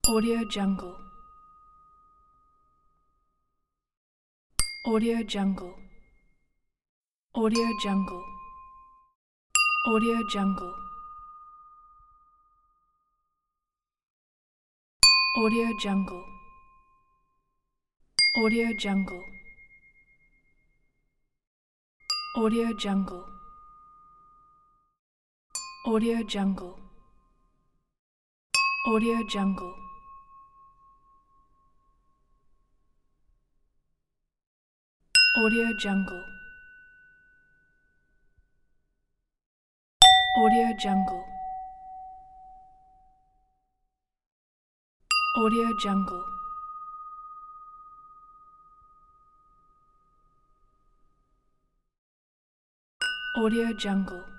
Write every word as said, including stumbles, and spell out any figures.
Audio Jungle. Audio Jungle. Audio Jungle. Audio Jungle. Audio Jungle. Audio Jungle. Audio Jungle. Audio Jungle. Audio Jungle. Audio Jungle. Audio Jungle. Audio Jungle. Audio Jungle.